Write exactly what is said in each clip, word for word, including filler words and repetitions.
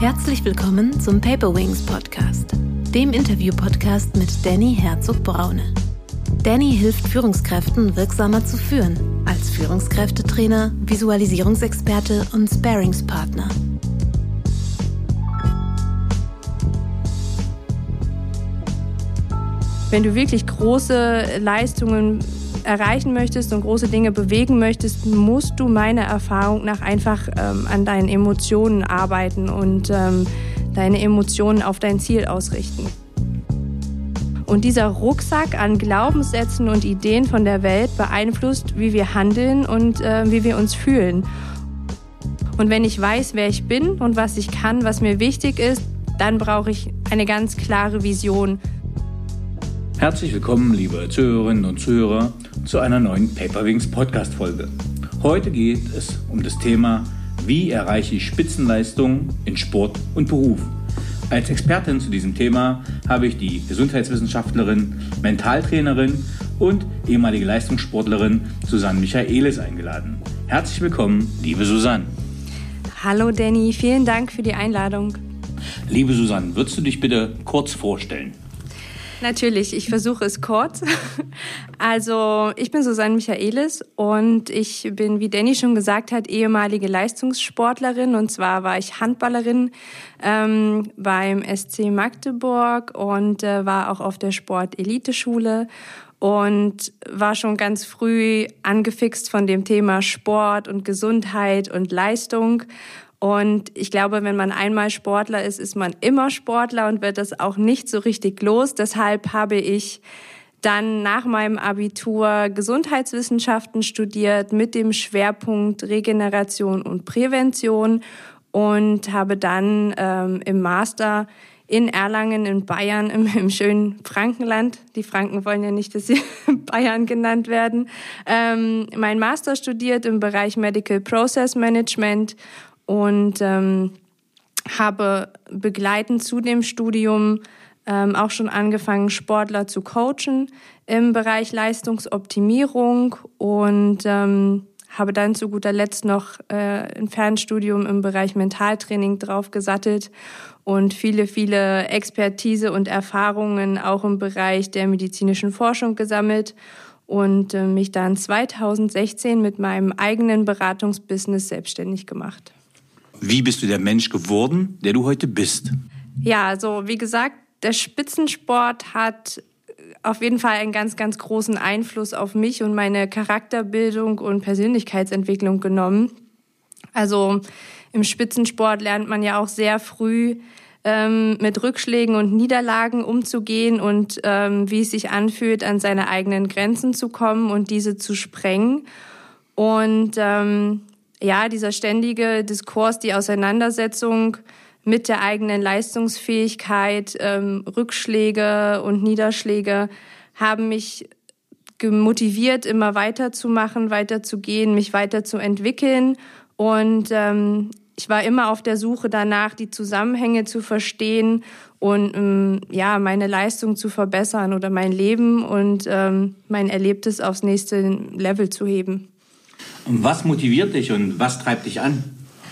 Herzlich willkommen zum Paper Wings Podcast, dem Interview-Podcast mit Danny Herzog-Braune. Danny hilft Führungskräften wirksamer zu führen, als Führungskräftetrainer, Visualisierungsexperte und Sparingspartner. Wenn du wirklich große Leistungen erreichen möchtest und große Dinge bewegen möchtest, musst du meiner Erfahrung nach einfach ähm, an deinen Emotionen arbeiten und ähm, deine Emotionen auf dein Ziel ausrichten. Und dieser Rucksack an Glaubenssätzen und Ideen von der Welt beeinflusst, wie wir handeln und äh, wie wir uns fühlen. Und wenn ich weiß, wer ich bin und was ich kann, was mir wichtig ist, dann brauche ich eine ganz klare Vision. Herzlich willkommen, liebe Zuhörerinnen und Zuhörer, zu einer neuen Paper Wings Podcast-Folge. Heute geht es um das Thema, wie erreiche ich Spitzenleistung in Sport und Beruf. Als Expertin zu diesem Thema habe ich die Gesundheitswissenschaftlerin, Mentaltrainerin und ehemalige Leistungssportlerin Susanne Michaelis eingeladen. Herzlich willkommen, liebe Susanne. Hallo Danny, vielen Dank für die Einladung. Liebe Susanne, würdest du dich bitte kurz vorstellen? Natürlich, ich versuche es kurz. Also ich bin Susanne Michaelis und ich bin, wie Danny schon gesagt hat, ehemalige Leistungssportlerin. Und zwar war ich Handballerin ähm, beim S C Magdeburg und äh, war auch auf der Sport-Elite-Schule und war schon ganz früh angefixt von dem Thema Sport und Gesundheit und Leistung. Und ich glaube, wenn man einmal Sportler ist, ist man immer Sportler und wird das auch nicht so richtig los. Deshalb habe ich dann nach meinem Abitur Gesundheitswissenschaften studiert mit dem Schwerpunkt Regeneration und Prävention und habe dann ähm, im Master in Erlangen in Bayern, im, im schönen Frankenland, die Franken wollen ja nicht, dass sie Bayern genannt werden, ähm, mein Master studiert im Bereich Medical Process Management und ähm, habe begleitend zu dem Studium ähm, auch schon angefangen, Sportler zu coachen im Bereich Leistungsoptimierung und ähm, habe dann zu guter Letzt noch äh, ein Fernstudium im Bereich Mentaltraining draufgesattelt und viele, viele Expertise und Erfahrungen auch im Bereich der medizinischen Forschung gesammelt und äh, mich dann zweitausendsechzehn mit meinem eigenen Beratungsbusiness selbstständig gemacht. Wie bist du der Mensch geworden, der du heute bist? Ja, also wie gesagt, der Spitzensport hat auf jeden Fall einen ganz, ganz großen Einfluss auf mich und meine Charakterbildung und Persönlichkeitsentwicklung genommen. Also im Spitzensport lernt man ja auch sehr früh ähm, mit Rückschlägen und Niederlagen umzugehen und ähm, wie es sich anfühlt, an seine eigenen Grenzen zu kommen und diese zu sprengen. Und ähm, ja, dieser ständige Diskurs, die Auseinandersetzung mit der eigenen Leistungsfähigkeit, ähm, Rückschläge und Niederschläge haben mich motiviert, immer weiterzumachen, weiterzugehen, mich weiterzuentwickeln. Und ähm, ich war immer auf der Suche danach, die Zusammenhänge zu verstehen und ähm, ja, meine Leistung zu verbessern oder mein Leben und ähm, mein Erlebtes aufs nächste Level zu heben. Und was motiviert dich und was treibt dich an?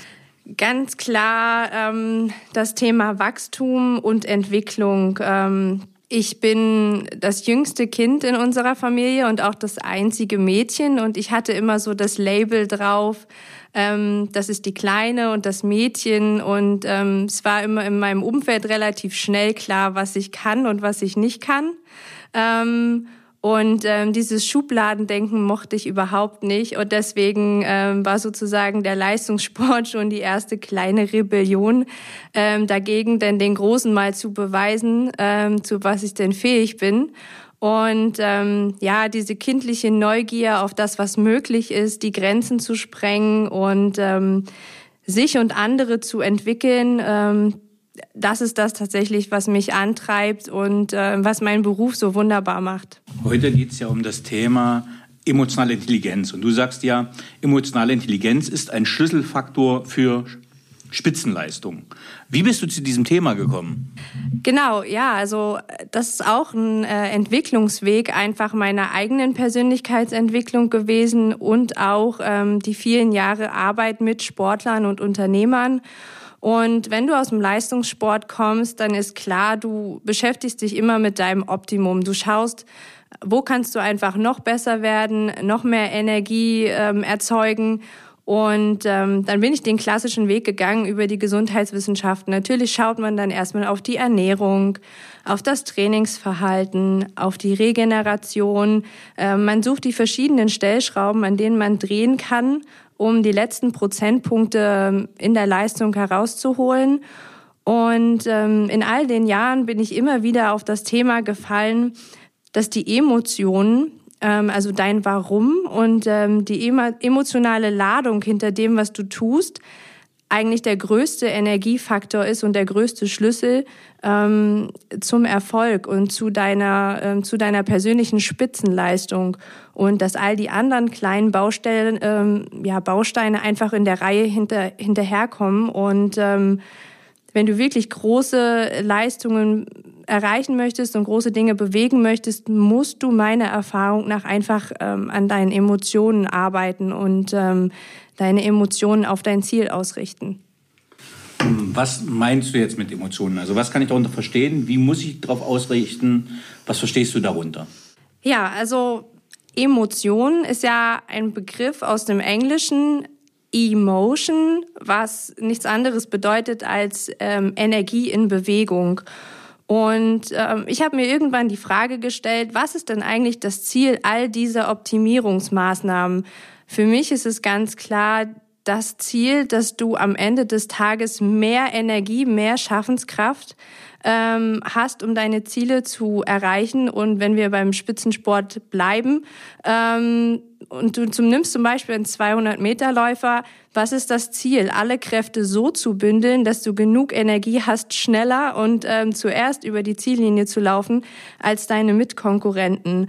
Ganz klar ähm, das Thema Wachstum und Entwicklung. Ähm, ich bin das jüngste Kind in unserer Familie und auch das einzige Mädchen. Und ich hatte immer so das Label drauf, ähm, das ist die Kleine und das Mädchen. Und ähm, es war immer in meinem Umfeld relativ schnell klar, was ich kann und was ich nicht kann. Ähm, Und ähm, dieses Schubladendenken mochte ich überhaupt nicht. Und deswegen ähm, war sozusagen der Leistungssport schon die erste kleine Rebellion ähm, dagegen, denn den Großen mal zu beweisen, ähm, zu was ich denn fähig bin. Und ähm, ja, diese kindliche Neugier auf das, was möglich ist, die Grenzen zu sprengen und ähm, sich und andere zu entwickeln, ähm, das ist das tatsächlich, was mich antreibt und äh, was meinen Beruf so wunderbar macht. Heute geht es ja um das Thema emotionale Intelligenz. Und du sagst ja, emotionale Intelligenz ist ein Schlüsselfaktor für Spitzenleistung. Wie bist du zu diesem Thema gekommen? Genau, ja, also das ist auch ein äh, Entwicklungsweg einfach meiner eigenen Persönlichkeitsentwicklung gewesen und auch ähm, die vielen Jahre Arbeit mit Sportlern und Unternehmern. Und wenn du aus dem Leistungssport kommst, dann ist klar, du beschäftigst dich immer mit deinem Optimum. Du schaust, wo kannst du einfach noch besser werden, noch mehr Energie ähm, erzeugen. Und ähm, dann bin ich den klassischen Weg gegangen über die Gesundheitswissenschaften. Natürlich schaut man dann erstmal auf die Ernährung, auf das Trainingsverhalten, auf die Regeneration. Äh, man sucht die verschiedenen Stellschrauben, an denen man drehen kann, um die letzten Prozentpunkte in der Leistung herauszuholen. Und ähm, in all den Jahren bin ich immer wieder auf das Thema gefallen, dass die Emotionen, ähm, also dein Warum und ähm, die emo- emotionale Ladung hinter dem, was du tust, eigentlich der größte Energiefaktor ist und der größte Schlüssel ähm, zum Erfolg und zu deiner, ähm, zu deiner persönlichen Spitzenleistung. Und dass all die anderen kleinen Baustellen, ähm, ja, Bausteine einfach in der Reihe hinter, hinterherkommen. Und ähm, wenn du wirklich große Leistungen erreichen möchtest und große Dinge bewegen möchtest, musst du meiner Erfahrung nach einfach ähm, an deinen Emotionen arbeiten und ähm, deine Emotionen auf dein Ziel ausrichten. Was meinst du jetzt mit Emotionen? Also was kann ich darunter verstehen? Wie muss ich darauf ausrichten? Was verstehst du darunter? Ja, also Emotion ist ja ein Begriff aus dem Englischen, Emotion, was nichts anderes bedeutet als ähm, Energie in Bewegung. Und ähm, ich habe mir irgendwann die Frage gestellt, was ist denn eigentlich das Ziel all dieser Optimierungsmaßnahmen? Für mich ist es ganz klar das Ziel, dass du am Ende des Tages mehr Energie, mehr Schaffenskraft ähm, hast, um deine Ziele zu erreichen. Und wenn wir beim Spitzensport bleiben ähm, und du zum, nimmst zum Beispiel einen zweihundert-Meter-Läufer, was ist das Ziel? Alle Kräfte so zu bündeln, dass du genug Energie hast, schneller und ähm, zuerst über die Ziellinie zu laufen als deine Mitkonkurrenten.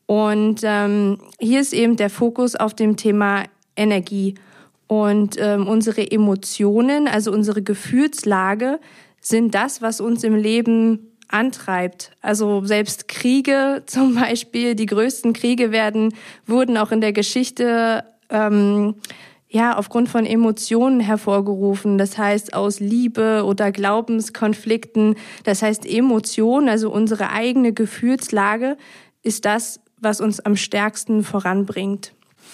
Und ähm, hier ist eben der Fokus auf dem Thema Energie. Und ähm, unsere Emotionen, also unsere Gefühlslage, sind das, was uns im Leben antreibt. Also selbst Kriege zum Beispiel, die größten Kriege werden, wurden auch in der Geschichte ähm, ja aufgrund von Emotionen hervorgerufen. Das heißt aus Liebe oder Glaubenskonflikten. Das heißt Emotion, also unsere eigene Gefühlslage, ist das, was uns am stärksten voranbringt.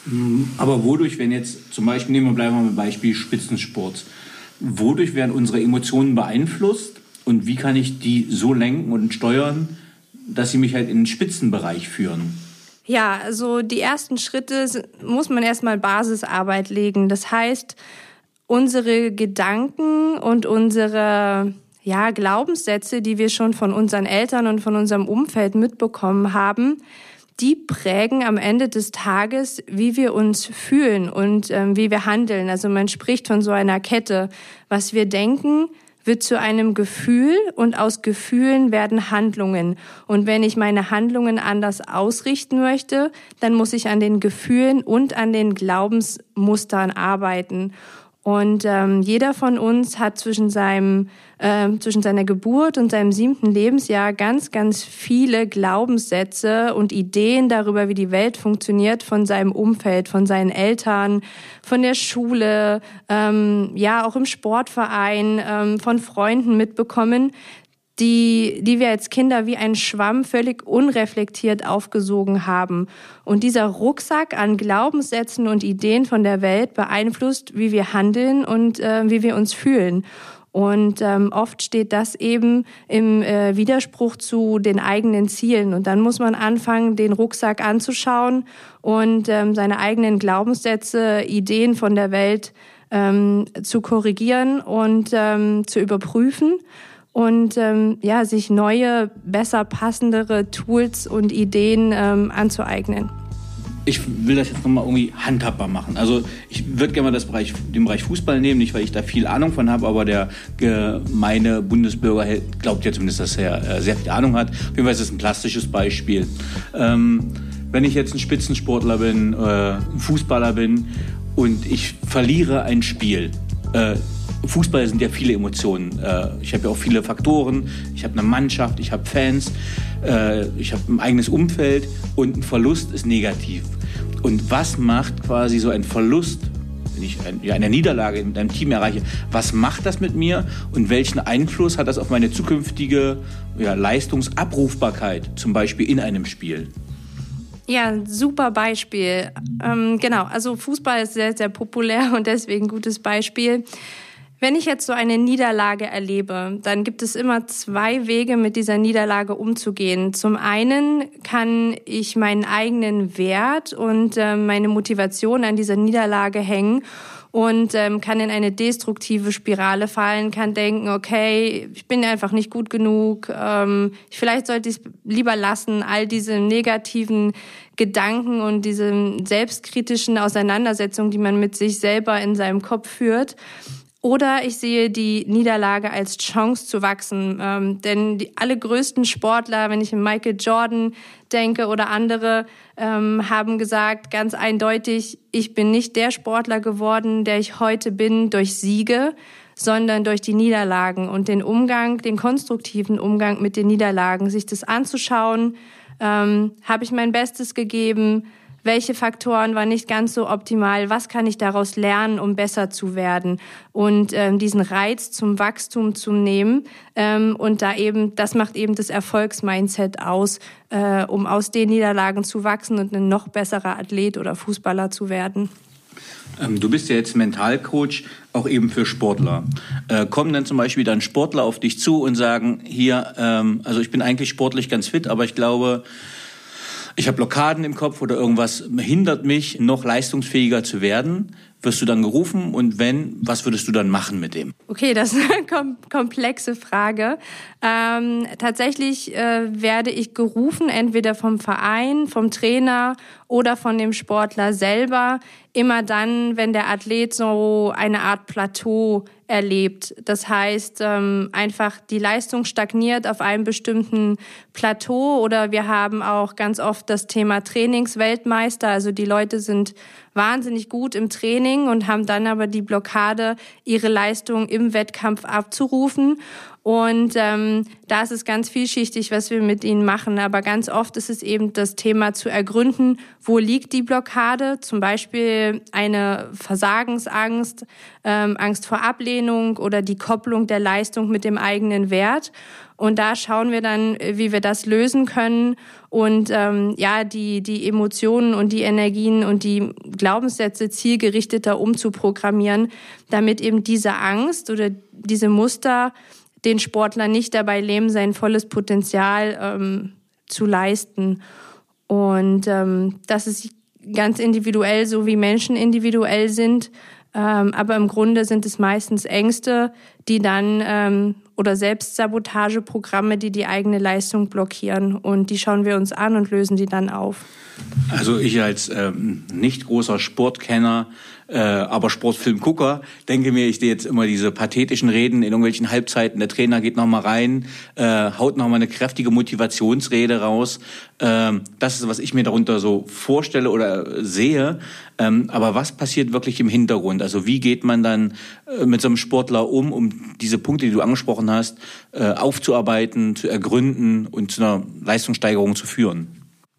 Aber wodurch, wenn jetzt zum Beispiel, nehmen wir bleiben wir beim Beispiel Spitzensport, wodurch werden unsere Emotionen beeinflusst und wie kann ich die so lenken und steuern, dass sie mich halt in den Spitzenbereich führen? Ja, also die ersten Schritte muss man erstmal Basisarbeit legen. Das heißt, unsere Gedanken und unsere ja, Glaubenssätze, die wir schon von unseren Eltern und von unserem Umfeld mitbekommen haben, die prägen am Ende des Tages, wie wir uns fühlen und ähm, wie wir handeln. Also man spricht von so einer Kette. Was wir denken, wird zu einem Gefühl und aus Gefühlen werden Handlungen. Und wenn ich meine Handlungen anders ausrichten möchte, dann muss ich an den Gefühlen und an den Glaubensmustern arbeiten. Und ähm, jeder von uns hat zwischen seinem äh, zwischen seiner Geburt und seinem siebten Lebensjahr ganz, ganz viele Glaubenssätze und Ideen darüber, wie die Welt funktioniert, von seinem Umfeld, von seinen Eltern, von der Schule, ähm, ja auch im Sportverein, ähm, von Freunden mitbekommen, die, die wir als Kinder wie ein Schwamm völlig unreflektiert aufgesogen haben. Und dieser Rucksack an Glaubenssätzen und Ideen von der Welt beeinflusst, wie wir handeln und äh, wie wir uns fühlen. Und ähm, oft steht das eben im äh, Widerspruch zu den eigenen Zielen. Und dann muss man anfangen, den Rucksack anzuschauen und ähm, seine eigenen Glaubenssätze, Ideen von der Welt ähm, zu korrigieren und ähm, zu überprüfen. Und ähm, ja, sich neue, besser passendere Tools und Ideen ähm, anzueignen. Ich will das jetzt nochmal irgendwie handhabbar machen. Also ich würde gerne mal das Bereich, den Bereich Fußball nehmen, nicht weil ich da viel Ahnung von habe, aber der gemeine Bundesbürger glaubt ja zumindest, dass er sehr viel Ahnung hat. Auf jeden Fall ist es ein plastisches Beispiel. Ähm, wenn ich jetzt ein Spitzensportler bin, äh, ein Fußballer bin und ich verliere ein Spiel, äh, Fußball sind ja viele Emotionen. Ich habe ja auch viele Faktoren. Ich habe eine Mannschaft, ich habe Fans, ich habe ein eigenes Umfeld und ein Verlust ist negativ. Und was macht quasi so ein Verlust wenn ich ein, ja, eine Niederlage mit einem Team erreiche, was macht das mit mir und welchen Einfluss hat das auf meine zukünftige ja, Leistungsabrufbarkeit, zum Beispiel in einem Spiel? Ja, super Beispiel. Ähm, genau, also Fußball ist sehr, sehr populär und deswegen ein gutes Beispiel. Wenn ich jetzt so eine Niederlage erlebe, dann gibt es immer zwei Wege, mit dieser Niederlage umzugehen. Zum einen kann ich meinen eigenen Wert und äh, meine Motivation an dieser Niederlage hängen und ähm, kann in eine destruktive Spirale fallen, kann denken, okay, ich bin einfach nicht gut genug, ähm, vielleicht sollte ich es lieber lassen, all diese negativen Gedanken und diese selbstkritischen Auseinandersetzungen, die man mit sich selber in seinem Kopf führt. Oder ich sehe die Niederlage als Chance zu wachsen. Ähm, denn die alle größten Sportler, wenn ich an Michael Jordan denke oder andere, ähm, haben gesagt ganz eindeutig, ich bin nicht der Sportler geworden, der ich heute bin durch Siege, sondern durch die Niederlagen und den Umgang, den konstruktiven Umgang mit den Niederlagen, sich das anzuschauen, ähm, habe ich mein Bestes gegeben, welche Faktoren waren nicht ganz so optimal, was kann ich daraus lernen, um besser zu werden und ähm, diesen Reiz zum Wachstum zu nehmen ähm, und da eben, das macht eben das Erfolgsmindset aus, äh, um aus den Niederlagen zu wachsen und ein noch besserer Athlet oder Fußballer zu werden. Ähm, du bist ja jetzt Mentalcoach, auch eben für Sportler. Äh, kommen dann zum Beispiel dann Sportler auf dich zu und sagen, hier, ähm, also ich bin eigentlich sportlich ganz fit, aber ich glaube, ich habe Blockaden im Kopf oder irgendwas hindert mich, noch leistungsfähiger zu werden. Wirst du dann gerufen und wenn, was würdest du dann machen mit dem? Okay, das ist eine kom- komplexe Frage. Ähm, tatsächlich äh, werde ich gerufen, entweder vom Verein, vom Trainer oder von dem Sportler selber, immer dann, wenn der Athlet so eine Art Plateau erlebt. Das heißt, ähm, einfach die Leistung stagniert auf einem bestimmten Plateau oder wir haben auch ganz oft das Thema Trainingsweltmeister. Also die Leute sind wahnsinnig gut im Training und haben dann aber die Blockade, ihre Leistung im Wettkampf abzurufen. Und ähm, da ist es ganz vielschichtig, was wir mit ihnen machen. Aber ganz oft ist es eben das Thema zu ergründen, wo liegt die Blockade? Zum Beispiel eine Versagensangst, ähm, Angst vor Ablehnung oder die Kopplung der Leistung mit dem eigenen Wert. Und da schauen wir dann, wie wir das lösen können und ähm, ja die die Emotionen und die Energien und die Glaubenssätze zielgerichteter umzuprogrammieren, damit eben diese Angst oder diese Muster den Sportler nicht dabei lähmen, sein volles Potenzial ähm, zu leisten. Und ähm, das ist ganz individuell, so wie Menschen individuell sind. Ähm, aber im Grunde sind es meistens Ängste, die dann ähm, oder Selbstsabotageprogramme, die die eigene Leistung blockieren. Und die schauen wir uns an und lösen die dann auf. Also ich als ähm, nicht großer Sportkenner, äh, aber Sportfilmgucker, denke mir, ich sehe jetzt immer diese pathetischen Reden in irgendwelchen Halbzeiten. Der Trainer geht nochmal rein, äh, haut nochmal eine kräftige Motivationsrede raus. Ähm, das ist, was ich mir darunter so vorstelle oder sehe. Ähm, aber was passiert wirklich im Hintergrund? Also wie geht man dann äh, mit so einem Sportler um, um diese Punkte, die du angesprochen hast, äh, aufzuarbeiten, zu ergründen und zu einer Leistungssteigerung zu führen?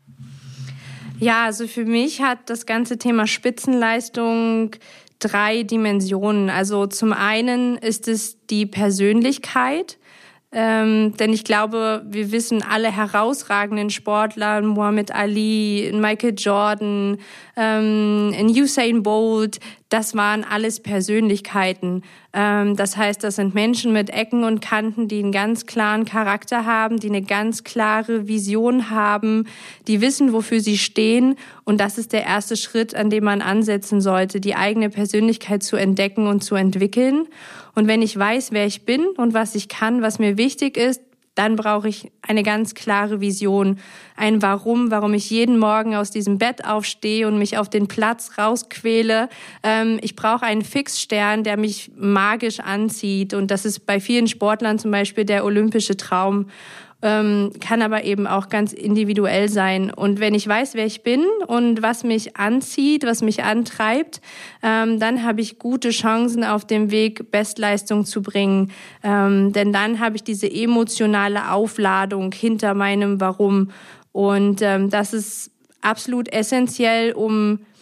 Ja, also für mich hat das ganze Thema Spitzenleistung drei Dimensionen. Also zum einen ist es die Persönlichkeit, ähm, denn ich glaube, wir wissen alle herausragenden Sportler, Muhammad Ali, Michael Jordan, ähm, Usain Bolt, das waren alles Persönlichkeiten. Ähm, das heißt, das sind Menschen mit Ecken und Kanten, die einen ganz klaren Charakter haben, die eine ganz klare Vision haben, die wissen, wofür sie stehen. Und das ist der erste Schritt, an dem man ansetzen sollte, die eigene Persönlichkeit zu entdecken und zu entwickeln. Und wenn ich weiß, wer ich bin und was ich kann, was mir wichtig ist, dann brauche ich eine ganz klare Vision, ein Warum, warum ich jeden Morgen aus diesem Bett aufstehe und mich auf den Platz rausquäle. Ähm, ich brauche einen Fixstern, der mich magisch anzieht. Und das ist bei vielen Sportlern zum Beispiel der olympische Traum. Ähm, kann aber eben auch ganz individuell sein. Und wenn ich weiß, wer ich bin und was mich anzieht, was mich antreibt, ähm, dann habe ich gute Chancen auf dem Weg, Bestleistung zu bringen. Ähm, denn dann habe ich diese emotionale Aufladung hinter meinem Warum. Und ähm, das ist absolut essentiell, um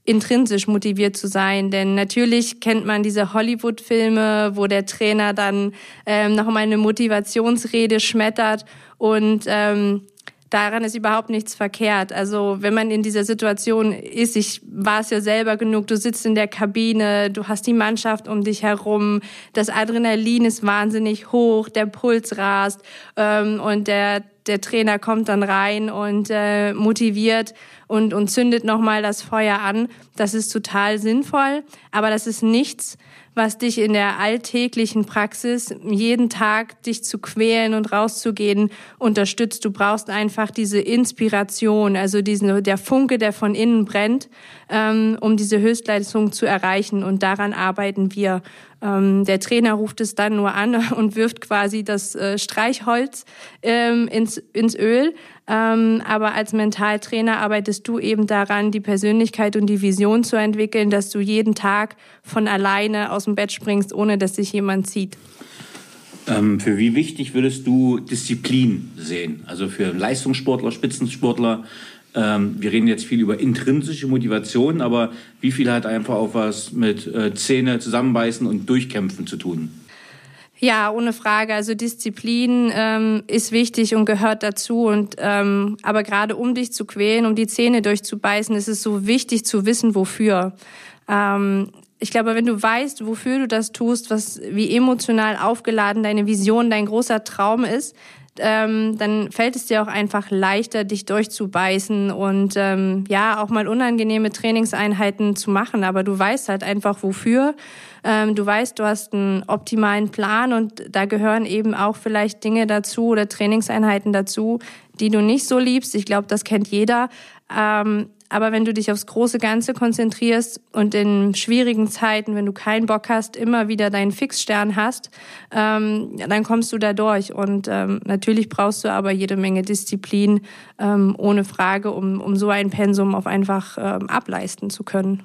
intrinsisch motiviert zu sein. Denn natürlich kennt man diese Hollywood-Filme, wo der Trainer dann ähm, nochmal eine Motivationsrede schmettert und ähm, daran ist überhaupt nichts verkehrt. Also wenn man in dieser Situation ist, ich war es ja selber genug, du sitzt in der Kabine, du hast die Mannschaft um dich herum, das Adrenalin ist wahnsinnig hoch, der Puls rast ähm, und der der Trainer kommt dann rein und äh, motiviert und, und zündet nochmal das Feuer an. Das ist total sinnvoll, aber das ist nichts, was dich in der alltäglichen Praxis, jeden Tag dich zu quälen und rauszugehen, unterstützt. Du brauchst einfach diese Inspiration, also diesen, der Funke, der von innen brennt, ähm, um diese Höchstleistung zu erreichen. Und daran arbeiten wir. Ähm, der Trainer ruft es dann nur an und wirft quasi das äh, Streichholz ähm, ins, ins Öl. Ähm, aber als Mentaltrainer arbeitest du eben daran, die Persönlichkeit und die Vision zu entwickeln, dass du jeden Tag von alleine aus dem Bett springst, ohne dass sich jemand zieht. Ähm, für wie wichtig würdest du Disziplin sehen? Also für Leistungssportler, Spitzensportler. Ähm, wir reden jetzt viel über intrinsische Motivation, aber wie viel hat einfach auch was mit äh, Zähne zusammenbeißen und durchkämpfen zu tun? Ja, ohne Frage. Also Disziplin ähm, ist wichtig und gehört dazu. Und ähm, aber gerade um dich zu quälen, um die Zähne durchzubeißen, ist es so wichtig zu wissen, wofür. Ähm, ich glaube, wenn du weißt, wofür du das tust, was wie emotional aufgeladen deine Vision, dein großer Traum ist, ähm, dann fällt es dir auch einfach leichter, dich durchzubeißen und ähm, ja auch mal unangenehme Trainingseinheiten zu machen. Aber du weißt halt einfach wofür. Ähm, du weißt, du hast einen optimalen Plan und da gehören eben auch vielleicht Dinge dazu oder Trainingseinheiten dazu, die du nicht so liebst. Ich glaube, das kennt jeder. Ähm, aber wenn du dich aufs große Ganze konzentrierst und in schwierigen Zeiten, wenn du keinen Bock hast, immer wieder deinen Fixstern hast, ähm, dann kommst du da durch. Und ähm, natürlich brauchst du aber jede Menge Disziplin, ähm, ohne Frage, um, um so ein Pensum auch einfach ähm, ableisten zu können.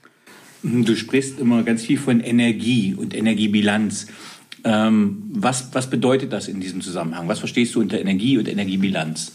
Du sprichst immer ganz viel von Energie und Energiebilanz. Ähm, was, was bedeutet das in diesem Zusammenhang? Was verstehst du unter Energie und Energiebilanz?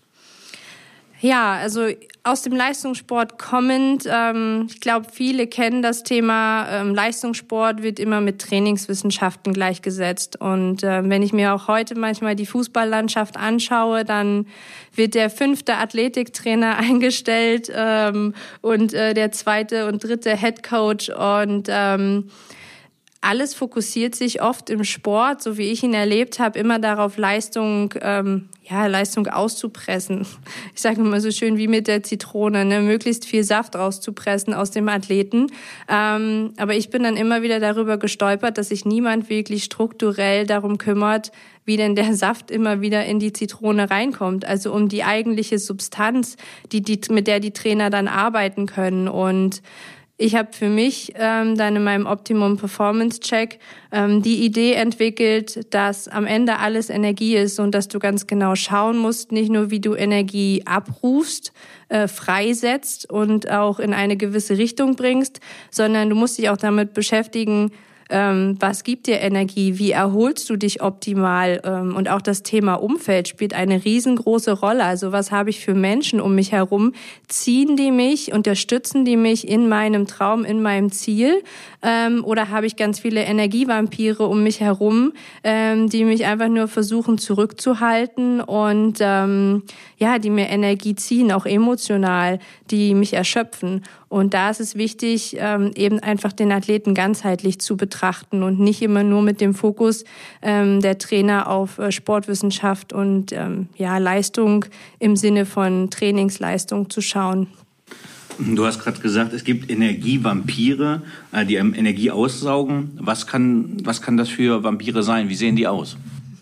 Ja, also aus dem Leistungssport kommend, ähm, ich glaube, viele kennen das Thema, ähm, Leistungssport wird immer mit Trainingswissenschaften gleichgesetzt. Und äh, wenn ich mir auch heute manchmal die Fußballlandschaft anschaue, dann wird der fünfte Athletiktrainer eingestellt ähm, und äh, der zweite und dritte Headcoach und ähm, alles fokussiert sich oft im Sport, so wie ich ihn erlebt habe, immer darauf, Leistung, ähm, ja, Leistung auszupressen. Ich sage immer so schön wie mit der Zitrone, ne, möglichst viel Saft rauszupressen aus dem Athleten. Ähm, aber ich bin dann immer wieder darüber gestolpert, dass sich niemand wirklich strukturell darum kümmert, wie denn der Saft immer wieder in die Zitrone reinkommt. Also um die eigentliche Substanz, die, die, mit der die Trainer dann arbeiten können. Und ich habe für mich ähm, dann in meinem Optimum Performance Check ähm, die Idee entwickelt, dass am Ende alles Energie ist und dass du ganz genau schauen musst, nicht nur wie du Energie abrufst, äh, freisetzt und auch in eine gewisse Richtung bringst, sondern du musst dich auch damit beschäftigen, Ähm, was gibt dir Energie? Wie erholst du dich optimal? Ähm, und auch das Thema Umfeld spielt eine riesengroße Rolle. Also was habe ich für Menschen um mich herum? Ziehen die mich, unterstützen die mich in meinem Traum, in meinem Ziel? Ähm, oder habe ich ganz viele Energievampire um mich herum, ähm, die mich einfach nur versuchen zurückzuhalten und ähm, ja, die mir Energie ziehen, auch emotional, die mich erschöpfen. Und da ist es wichtig, ähm, eben einfach den Athleten ganzheitlich zu betrachten und nicht immer nur mit dem Fokus ähm, der Trainer auf äh, Sportwissenschaft und ähm, ja, Leistung im Sinne von Trainingsleistung zu schauen. Du hast gerade gesagt, es gibt Energievampire, äh, die einem Energie aussaugen. Was kann, was kann das für Vampire sein? Wie sehen die aus?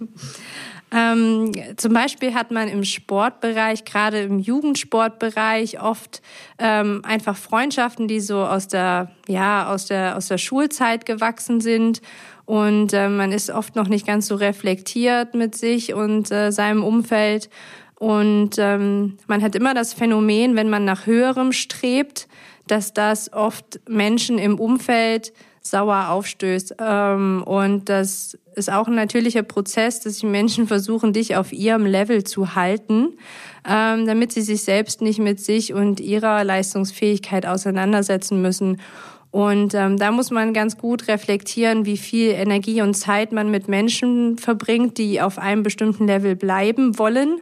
Ähm, zum Beispiel hat man im Sportbereich, gerade im Jugendsportbereich, oft ähm, einfach Freundschaften, die so aus der, ja, aus der, aus der Schulzeit gewachsen sind. Und äh, man ist oft noch nicht ganz so reflektiert mit sich und äh, seinem Umfeld. Und ähm, man hat immer das Phänomen, wenn man nach Höherem strebt, dass das oft Menschen im Umfeld sauer aufstößt. Ähm, und das ist auch ein natürlicher Prozess, dass die Menschen versuchen, dich auf ihrem Level zu halten, ähm, damit sie sich selbst nicht mit sich und ihrer Leistungsfähigkeit auseinandersetzen müssen. Und ähm, da muss man ganz gut reflektieren, wie viel Energie und Zeit man mit Menschen verbringt, die auf einem bestimmten Level bleiben wollen.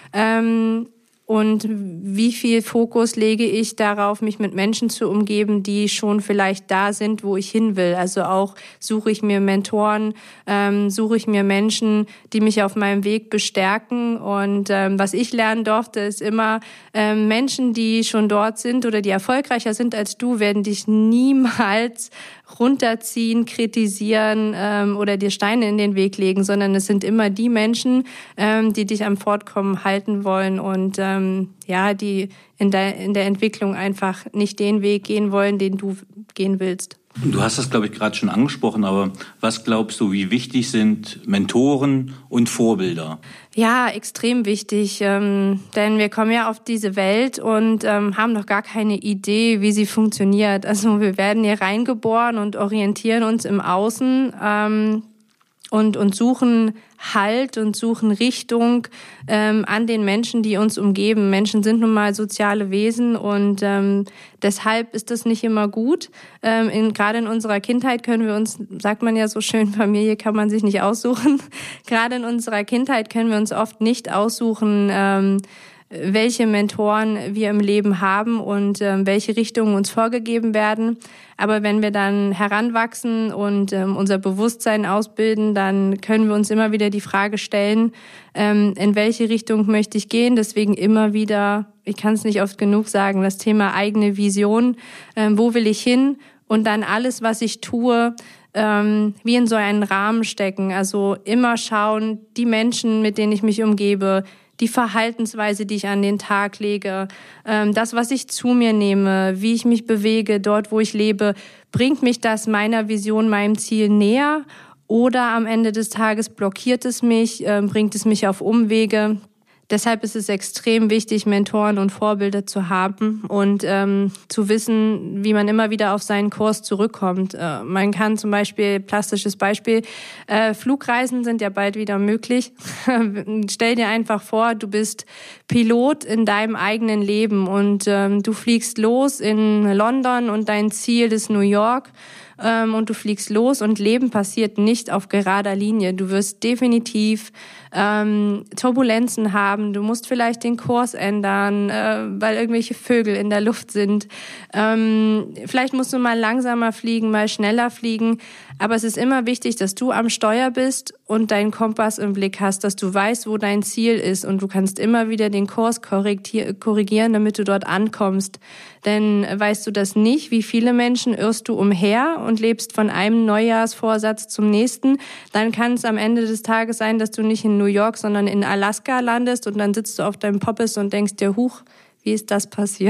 Ähm, Und wie viel Fokus lege ich darauf, mich mit Menschen zu umgeben, die schon vielleicht da sind, wo ich hin will. Also auch suche ich mir Mentoren, ähm, suche ich mir Menschen, die mich auf meinem Weg bestärken. Und ähm, was ich lernen durfte, ist immer, ähm, Menschen, die schon dort sind oder die erfolgreicher sind als du, werden dich niemals runterziehen, kritisieren ähm, oder dir Steine in den Weg legen, sondern es sind immer die Menschen, ähm, die dich am Fortkommen halten wollen und ähm, ja, die in der, in der Entwicklung einfach nicht den Weg gehen wollen, den du gehen willst. Du hast das, glaube ich, gerade schon angesprochen, aber was glaubst du, wie wichtig sind Mentoren und Vorbilder? Ja, extrem wichtig, ähm, denn wir kommen ja auf diese Welt und ähm, haben noch gar keine Idee, wie sie funktioniert. Also wir werden hier reingeboren und orientieren uns im Außen ähm, und, und suchen Halt und suchen Richtung ähm, an den Menschen, die uns umgeben. Menschen sind nun mal soziale Wesen und ähm, deshalb ist das nicht immer gut. Ähm, in, gerade in unserer Kindheit können wir uns, sagt man ja so schön, Familie kann man sich nicht aussuchen. Gerade in unserer Kindheit können wir uns oft nicht aussuchen, ähm, welche Mentoren wir im Leben haben und ähm, welche Richtungen uns vorgegeben werden. Aber wenn wir dann heranwachsen und ähm, unser Bewusstsein ausbilden, dann können wir uns immer wieder die Frage stellen, ähm, in welche Richtung möchte ich gehen. Deswegen immer wieder, ich kann es nicht oft genug sagen, das Thema eigene Vision. Ähm, wo will ich hin? Und dann alles, was ich tue, ähm, wie in so einen Rahmen stecken. Also immer schauen, die Menschen, mit denen ich mich umgebe, die Verhaltensweise, die ich an den Tag lege, das, was ich zu mir nehme, wie ich mich bewege, dort, wo ich lebe, bringt mich das meiner Vision, meinem Ziel näher oder am Ende des Tages blockiert es mich, bringt es mich auf Umwege. Deshalb ist es extrem wichtig, Mentoren und Vorbilder zu haben und ähm, zu wissen, wie man immer wieder auf seinen Kurs zurückkommt. Äh, man kann zum Beispiel, plastisches Beispiel, äh, Flugreisen sind ja bald wieder möglich. Stell dir einfach vor, du bist Pilot in deinem eigenen Leben und ähm, du fliegst los in London und dein Ziel ist New York. Ähm, und du fliegst los und Leben passiert nicht auf gerader Linie. Du wirst definitiv ähm, Turbulenzen haben. Du musst vielleicht den Kurs ändern, äh, weil irgendwelche Vögel in der Luft sind. Ähm, vielleicht musst du mal langsamer fliegen, mal schneller fliegen. Aber es ist immer wichtig, dass du am Steuer bist und deinen Kompass im Blick hast, dass du weißt, wo dein Ziel ist und du kannst immer wieder den Kurs korrigieren, damit du dort ankommst. Denn weißt du das nicht, wie viele Menschen irrst du umher und lebst von einem Neujahrsvorsatz zum nächsten, dann kann es am Ende des Tages sein, dass du nicht in New York, sondern in Alaska landest und dann sitzt du auf deinem Poppes und denkst dir, huch, wie ist das passiert?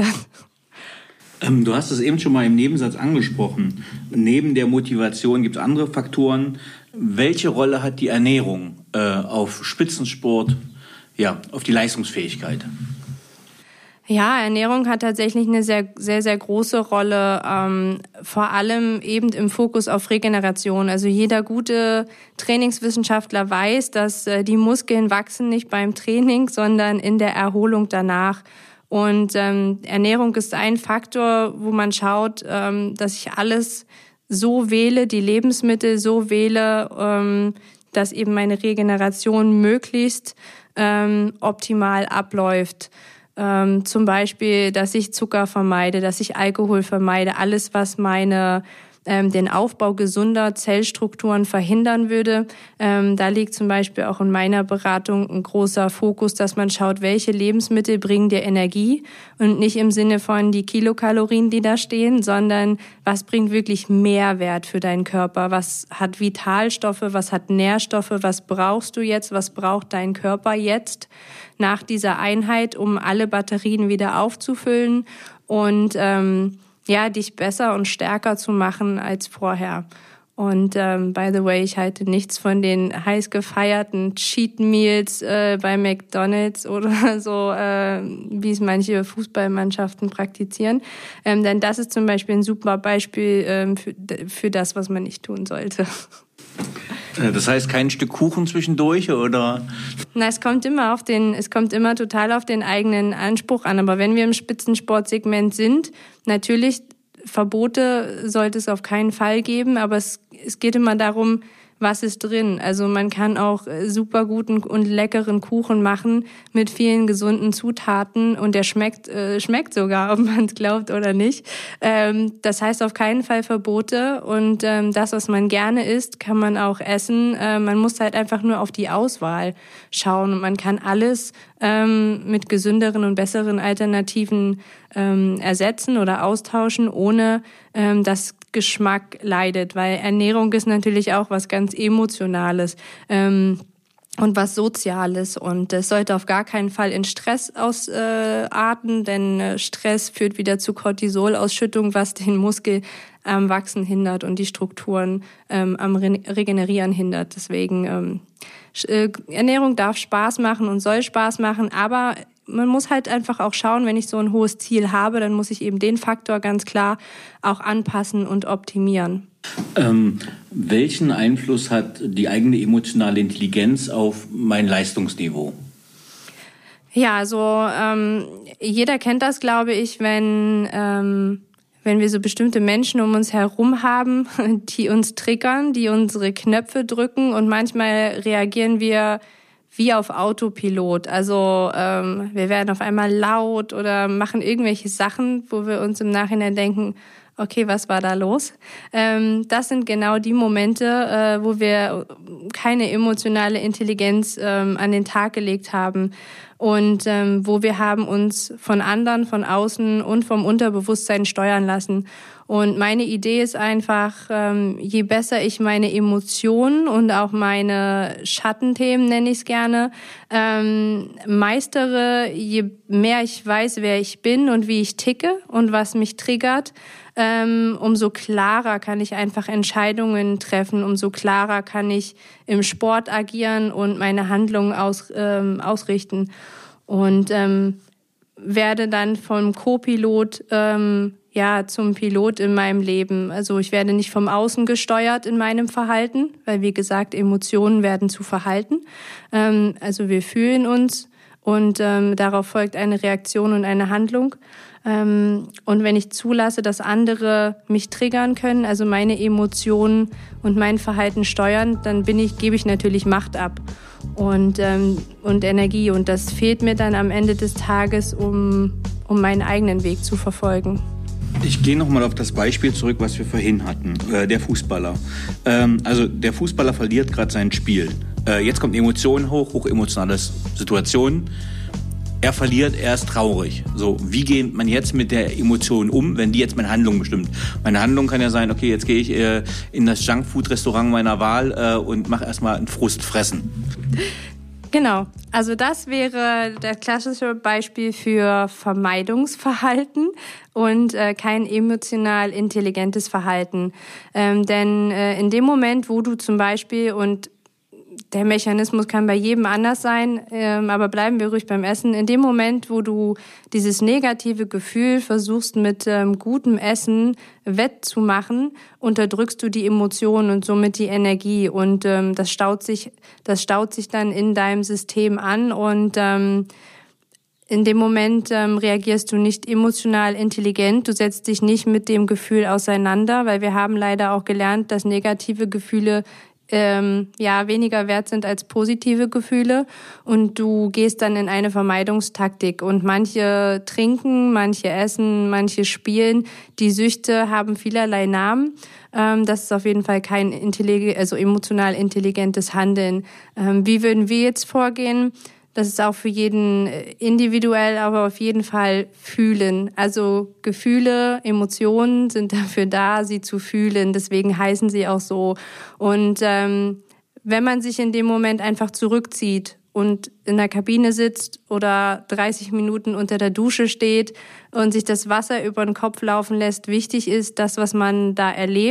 Ähm, du hast es eben schon mal im Nebensatz angesprochen. Neben der Motivation gibt es andere Faktoren. Welche Rolle hat die Ernährung äh, auf Spitzensport, ja, auf die Leistungsfähigkeit? Ja, Ernährung hat tatsächlich eine sehr, sehr, sehr große Rolle, ähm, vor allem eben im Fokus auf Regeneration. Also jeder gute Trainingswissenschaftler weiß, dass äh, die Muskeln wachsen nicht beim Training, sondern in der Erholung danach. Und ähm, Ernährung ist ein Faktor, wo man schaut, ähm, dass ich alles so wähle, die Lebensmittel so wähle, ähm, dass eben meine Regeneration möglichst ähm, optimal abläuft. Ähm, zum Beispiel, dass ich Zucker vermeide, dass ich Alkohol vermeide, alles, was meine ähm, den Aufbau gesunder Zellstrukturen verhindern würde. Ähm, da liegt zum Beispiel auch in meiner Beratung ein großer Fokus, dass man schaut, welche Lebensmittel bringen dir Energie und nicht im Sinne von die Kilokalorien, die da stehen, sondern was bringt wirklich Mehrwert für deinen Körper, was hat Vitalstoffe, was hat Nährstoffe, was brauchst du jetzt, was braucht dein Körper jetzt nach dieser Einheit, um alle Batterien wieder aufzufüllen und ähm, ja, dich besser und stärker zu machen als vorher. Und ähm, by the way, ich halte nichts von den heiß gefeierten Cheat Meals äh, bei McDonald's oder so, äh, wie es manche Fußballmannschaften praktizieren. Ähm, denn das ist zum Beispiel ein super Beispiel ähm, für, für das, was man nicht tun sollte. Das heißt, kein Stück Kuchen zwischendurch, oder? Na, es kommt immer auf den, es kommt immer total auf den eigenen Anspruch an. Aber wenn wir im Spitzensportsegment sind, natürlich Verbote sollte es auf keinen Fall geben, aber es, es geht immer darum, was ist drin. Also man kann auch super guten und leckeren Kuchen machen mit vielen gesunden Zutaten und der schmeckt äh, schmeckt sogar, ob man es glaubt oder nicht. Ähm, das heißt auf keinen Fall Verbote und ähm, das, was man gerne isst, kann man auch essen. Äh, man muss halt einfach nur auf die Auswahl schauen und man kann alles ähm, mit gesünderen und besseren Alternativen ähm, ersetzen oder austauschen, ohne ähm, dass Geschmack leidet, weil Ernährung ist natürlich auch was ganz Emotionales ähm, und was Soziales und es sollte auf gar keinen Fall in Stress ausarten, äh, denn äh, Stress führt wieder zu Cortisolausschüttung, was den Muskel am Wachsen hindert und die Strukturen ähm, am Re- Regenerieren hindert. Deswegen ähm, äh, Ernährung darf Spaß machen und soll Spaß machen, aber man muss halt einfach auch schauen, wenn ich so ein hohes Ziel habe, dann muss ich eben den Faktor ganz klar auch anpassen und optimieren. Ähm, welchen Einfluss hat die eigene emotionale Intelligenz auf mein Leistungsniveau? Ja, also ähm, jeder kennt das, glaube ich, wenn ähm, wenn wir so bestimmte Menschen um uns herum haben, die uns triggern, die unsere Knöpfe drücken und manchmal reagieren wir wie auf Autopilot. Also ähm, wir werden auf einmal laut oder machen irgendwelche Sachen, wo wir uns im Nachhinein denken, okay, was war da los? Ähm, das sind genau die Momente, äh, wo wir keine emotionale Intelligenz ähm, an den Tag gelegt haben und ähm, wo wir haben uns von anderen, von außen und vom Unterbewusstsein steuern lassen. Und meine Idee ist einfach, ähm, je besser ich meine Emotionen und auch meine Schattenthemen, nenne ich es gerne, ähm, meistere, je mehr ich weiß, wer ich bin und wie ich ticke und was mich triggert, ähm, umso klarer kann ich einfach Entscheidungen treffen, umso klarer kann ich im Sport agieren und meine Handlungen aus, ähm, ausrichten. Und ähm, werde dann vom Co-Pilot ähm, ja zum Pilot in meinem Leben. Also ich werde nicht vom Außen gesteuert in meinem Verhalten, weil wie gesagt, Emotionen werden zu Verhalten. Ähm, also wir fühlen uns und ähm, darauf folgt eine Reaktion und eine Handlung. Ähm, und wenn ich zulasse, dass andere mich triggern können, also meine Emotionen und mein Verhalten steuern, dann bin ich, gebe ich natürlich Macht ab und ähm, und Energie und das fehlt mir dann am Ende des Tages, um um meinen eigenen Weg zu verfolgen. Ich gehe nochmal auf das Beispiel zurück, was wir vorhin hatten, äh, der Fußballer. Ähm, also der Fußballer verliert gerade sein Spiel. Äh, jetzt kommt Emotionen hoch, hochemotionale Situationen. Er verliert, er ist traurig. So, wie geht man jetzt mit der Emotion um, wenn die jetzt meine Handlung bestimmt? Meine Handlung kann ja sein, okay, jetzt gehe ich äh, in das Junkfood-Restaurant meiner Wahl äh, und mache erstmal einen Frust fressen. Genau, also das wäre das klassische Beispiel für Vermeidungsverhalten und äh, kein emotional intelligentes Verhalten. Ähm, denn äh, in dem Moment, wo du zum Beispiel, und der Mechanismus kann bei jedem anders sein, ähm, aber bleiben wir ruhig beim Essen. In dem Moment, wo du dieses negative Gefühl versuchst, mit ähm, gutem Essen wettzumachen, unterdrückst du die Emotionen und somit die Energie. Und ähm, das staut sich, das staut sich dann in deinem System an und ähm, in dem Moment ähm, reagierst du nicht emotional intelligent, du setzt dich nicht mit dem Gefühl auseinander, weil wir haben leider auch gelernt, dass negative Gefühle ähm, ja weniger wert sind als positive Gefühle und du gehst dann in eine Vermeidungstaktik und manche trinken, manche essen, manche spielen. Die Süchte haben vielerlei Namen. Ähm, das ist auf jeden Fall kein intellig- also emotional intelligentes Handeln. Ähm, wie würden wir jetzt vorgehen? Das ist auch für jeden individuell, aber auf jeden Fall fühlen. Also Gefühle, Emotionen sind dafür da, sie zu fühlen. Deswegen heißen sie auch so. Und ähm, wenn man sich in dem Moment einfach zurückzieht und in der Kabine sitzt oder dreißig Minuten unter der Dusche steht und sich das Wasser über den Kopf laufen lässt, wichtig ist, das, was man da erlebt,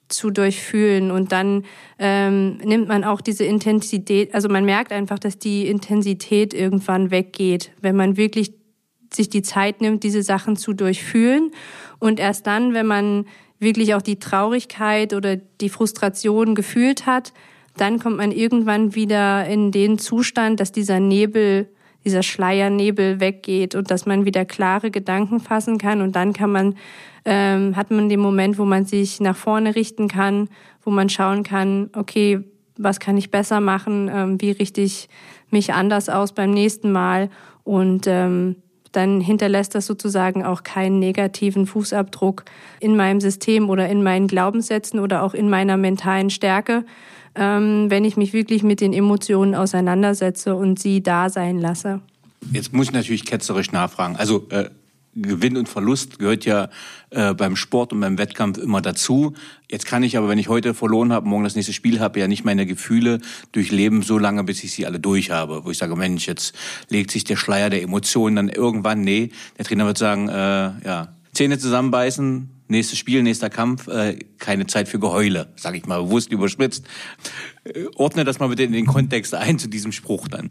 zu durchfühlen. Und dann ähm, nimmt man auch diese Intensität, also man merkt einfach, dass die Intensität irgendwann weggeht, wenn man wirklich sich die Zeit nimmt, diese Sachen zu durchfühlen. Und erst dann, wenn man wirklich auch die Traurigkeit oder die Frustration gefühlt hat, dann kommt man irgendwann wieder in den Zustand, dass dieser Nebel, dieser Schleiernebel weggeht und dass man wieder klare Gedanken fassen kann. Und dann kann man, ähm, hat man den Moment, wo man sich nach vorne richten kann, wo man schauen kann, okay, was kann ich besser machen, ähm, wie richte ich mich anders aus beim nächsten Mal. Und ähm, dann hinterlässt das sozusagen auch keinen negativen Fußabdruck in meinem System oder in meinen Glaubenssätzen oder auch in meiner mentalen Stärke, ähm, wenn ich mich wirklich mit den Emotionen auseinandersetze und sie da sein lasse. Jetzt muss ich natürlich ketzerisch nachfragen. Also äh, Gewinn und Verlust gehört ja äh, beim Sport und beim Wettkampf immer dazu. Jetzt kann ich aber, wenn ich heute verloren habe, morgen das nächste Spiel habe, ja nicht meine Gefühle durchleben, so lange, bis ich sie alle durch habe. Wo ich sage, Mensch, jetzt legt sich der Schleier der Emotionen dann irgendwann, nee, der Trainer wird sagen, äh, ja, Zähne zusammenbeißen, nächstes Spiel, nächster Kampf, äh, keine Zeit für Geheule, sage ich mal, bewusst überspitzt. Äh, ordne das mal bitte in den Kontext ein zu diesem Spruch dann.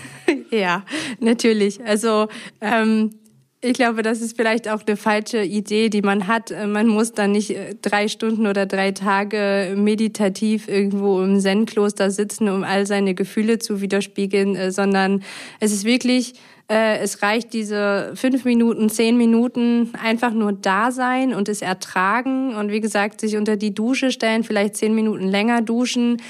Ja, natürlich. Also ähm ich glaube, das ist vielleicht auch eine falsche Idee, die man hat. Man muss dann nicht drei Stunden oder drei Tage meditativ irgendwo im Zen-Kloster sitzen, um all seine Gefühle zu widerspiegeln, sondern es ist wirklich, es reicht diese fünf Minuten, zehn Minuten einfach nur da sein und es ertragen und wie gesagt, sich unter die Dusche stellen, vielleicht zehn Minuten länger duschen,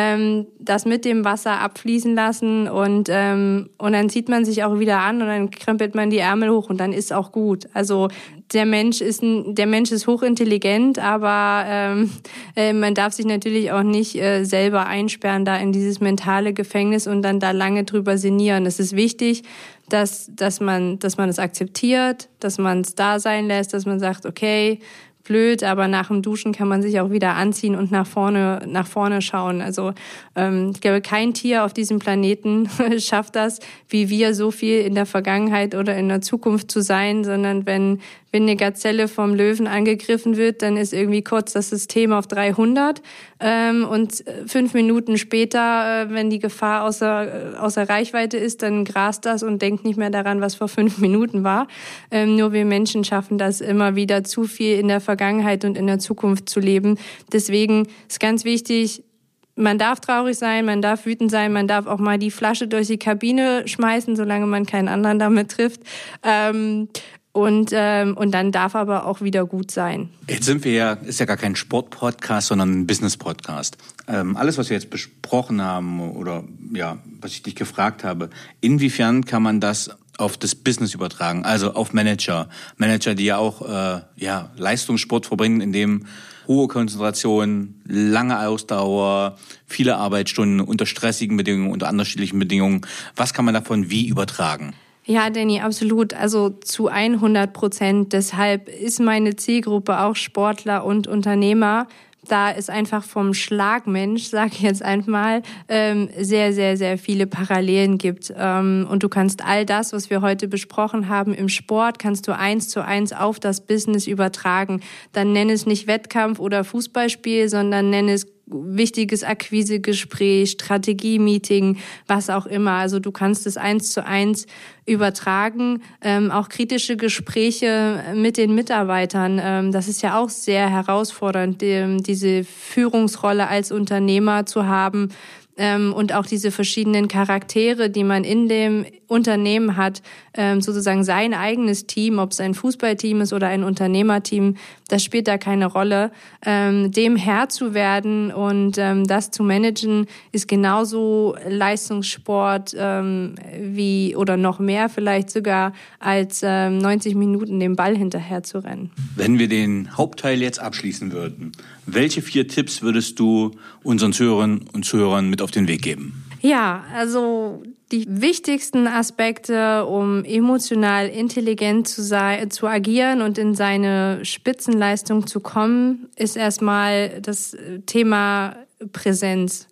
das mit dem Wasser abfließen lassen und, und dann zieht man sich auch wieder an und dann krempelt man die Ärmel hoch und dann ist auch gut. Also der Mensch ist ein, der Mensch ist hochintelligent, aber ähm, äh, man darf sich natürlich auch nicht äh, selber einsperren da in dieses mentale Gefängnis und dann da lange drüber sinnieren. Es ist wichtig, dass dass man dass man es akzeptiert, dass man es da sein lässt, dass man sagt, okay, blöd, aber nach dem Duschen kann man sich auch wieder anziehen und nach vorne nach vorne schauen. Also ähm, ich glaube, kein Tier auf diesem Planeten schafft das, wie wir, so viel in der Vergangenheit oder in der Zukunft zu sein, sondern wenn wenn eine Gazelle vom Löwen angegriffen wird, dann ist irgendwie kurz das System auf dreihundert ähm, und fünf Minuten später, äh, wenn die Gefahr außer außer Reichweite ist, dann grast das und denkt nicht mehr daran, was vor fünf Minuten war. Ähm, nur wir Menschen schaffen das immer wieder, zu viel in der Vergangenheit und in der Zukunft zu leben. Deswegen ist ganz wichtig, man darf traurig sein, man darf wütend sein, man darf auch mal die Flasche durch die Kabine schmeißen, solange man keinen anderen damit trifft. Ähm, Und, ähm, und dann darf aber auch wieder gut sein. Jetzt sind wir ja, ist ja gar kein Sport-Podcast, sondern ein Business-Podcast. Ähm, alles, was wir jetzt besprochen haben oder ja, was ich dich gefragt habe, inwiefern kann man das auf das Business übertragen, also auf Manager, Manager, die ja auch äh, ja Leistungssport verbringen, in dem hohe Konzentration, lange Ausdauer, viele Arbeitsstunden unter stressigen Bedingungen, unter unterschiedlichen Bedingungen. Was kann man davon wie übertragen? Ja, Danny, absolut. Also zu hundert Prozent. Deshalb ist meine Zielgruppe auch Sportler und Unternehmer. Da es einfach vom Schlagmensch, sage ich jetzt einfach mal, ähm, sehr, sehr, sehr viele Parallelen gibt. Ähm, und du kannst all das, was wir heute besprochen haben im Sport, kannst du eins zu eins auf das Business übertragen. Dann nenn es nicht Wettkampf oder Fußballspiel, sondern nenn es wichtiges Akquisegespräch, Strategie-Meeting, was auch immer. Also du kannst es eins zu eins übertragen. Ähm, auch kritische Gespräche mit den Mitarbeitern. Ähm, das ist ja auch sehr herausfordernd, die, diese Führungsrolle als Unternehmer zu haben. Ähm, und auch diese verschiedenen Charaktere, die man in dem Unternehmen hat, ähm, sozusagen sein eigenes Team, ob es ein Fußballteam ist oder ein Unternehmerteam, das spielt da keine Rolle. Ähm, dem Herr zu werden und ähm, das zu managen, ist genauso Leistungssport ähm, wie oder noch mehr vielleicht sogar als ähm, neunzig Minuten dem Ball hinterher zu rennen. Wenn wir den Hauptteil jetzt abschließen würden, welche vier Tipps würdest du unseren Zuhörerinnen und Zuhörern mit auf den Weg geben? Ja, also die wichtigsten Aspekte, um emotional intelligent zu sein, zu agieren und in seine Spitzenleistung zu kommen, ist erstmal das Thema Präsenz.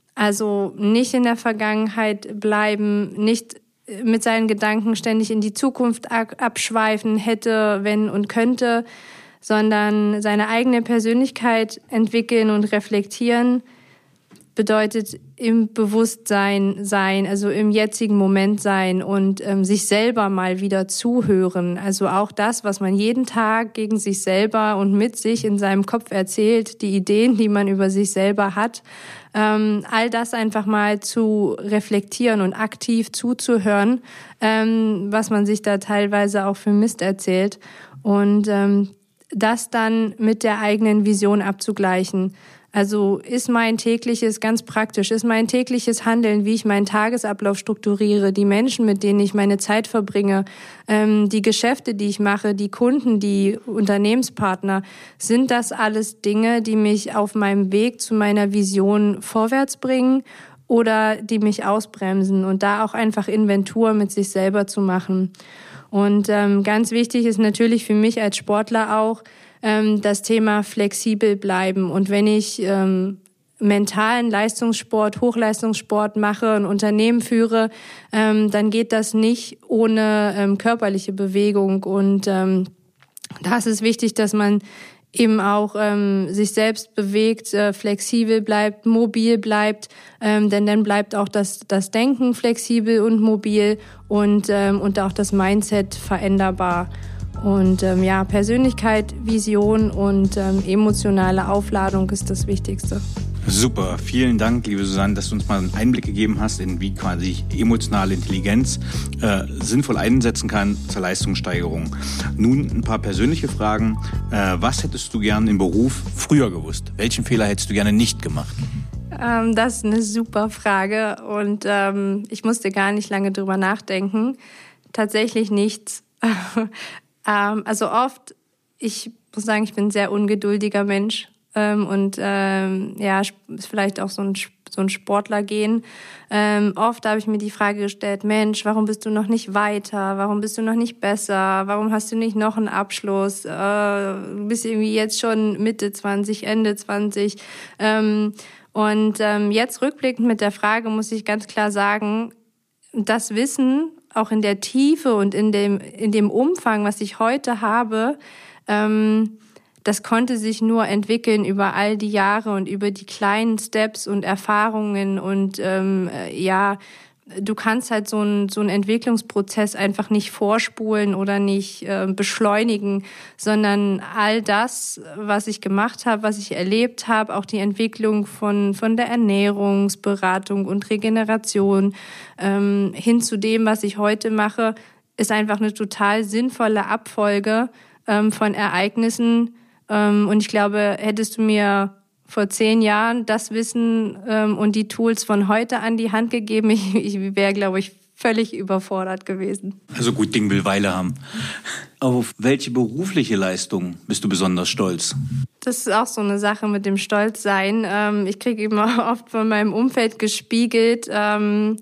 Also nicht in der Vergangenheit bleiben, nicht mit seinen Gedanken ständig in die Zukunft abschweifen, hätte, wenn und könnte, sondern seine eigene Persönlichkeit entwickeln und reflektieren bedeutet im Bewusstsein sein, also im jetzigen Moment sein und ähm, sich selber mal wieder zuhören. Also auch das, was man jeden Tag gegen sich selber und mit sich in seinem Kopf erzählt, die Ideen, die man über sich selber hat, ähm, all das einfach mal zu reflektieren und aktiv zuzuhören, ähm, was man sich da teilweise auch für Mist erzählt und ähm, das dann mit der eigenen Vision abzugleichen. Also ist mein tägliches, ganz praktisch, ist mein tägliches Handeln, wie ich meinen Tagesablauf strukturiere, die Menschen, mit denen ich meine Zeit verbringe, ähm, die Geschäfte, die ich mache, die Kunden, die Unternehmenspartner, sind das alles Dinge, die mich auf meinem Weg zu meiner Vision vorwärts bringen oder die mich ausbremsen und da auch einfach Inventur mit sich selber zu machen. Und ähm, ganz wichtig ist natürlich für mich als Sportler auch, das Thema flexibel bleiben. Und wenn ich ähm, mentalen Leistungssport, Hochleistungssport mache, ein Unternehmen führe, ähm, dann geht das nicht ohne ähm, körperliche Bewegung. Und ähm, da ist es wichtig, dass man eben auch ähm, sich selbst bewegt, äh, flexibel bleibt, mobil bleibt, ähm, denn dann bleibt auch das, das Denken flexibel und mobil und, ähm, und auch das Mindset veränderbar. Und ähm, ja, Persönlichkeit, Vision und ähm, emotionale Aufladung ist das Wichtigste. Super, vielen Dank, liebe Susanne, dass du uns mal einen Einblick gegeben hast, in wie quasi emotionale Intelligenz äh, sinnvoll einsetzen kann zur Leistungssteigerung. Nun ein paar persönliche Fragen. Äh, was hättest du gern im Beruf früher gewusst? Welchen Fehler hättest du gerne nicht gemacht? Ähm, das ist eine super Frage und ähm, ich musste gar nicht lange drüber nachdenken. Tatsächlich nichts. ähm, also oft, ich muss sagen, ich bin ein sehr ungeduldiger Mensch. Ähm, und ähm, ja, ist vielleicht auch so ein, so ein Sportler-Gen. Ähm, oft habe ich mir die Frage gestellt, Mensch, warum bist du noch nicht weiter? Warum bist du noch nicht besser? Warum hast du nicht noch einen Abschluss? Äh, du bist irgendwie jetzt schon Mitte zwanzig, Ende zwanzig. Ähm, und ähm, jetzt rückblickend mit der Frage muss ich ganz klar sagen, das Wissen, auch in der Tiefe und in dem, in dem Umfang, was ich heute habe, ähm, das konnte sich nur entwickeln über all die Jahre und über die kleinen Steps und Erfahrungen und ähm, ja, du kannst halt so einen so einen Entwicklungsprozess einfach nicht vorspulen oder nicht äh, beschleunigen, sondern all das, was ich gemacht habe, was ich erlebt habe, auch die Entwicklung von von der Ernährungsberatung und Regeneration ähm, hin zu dem, was ich heute mache, ist einfach eine total sinnvolle Abfolge ähm, von Ereignissen. Und ich glaube, hättest du mir vor zehn Jahren das Wissen ähm, und die Tools von heute an die Hand gegeben, ich, ich wäre, glaube ich, völlig überfordert gewesen. Also gut Ding will Weile haben. Auf welche berufliche Leistung bist du besonders stolz? Das ist auch so eine Sache mit dem Stolzsein. Ähm, ich kriege immer oft von meinem Umfeld gespiegelt, ähm,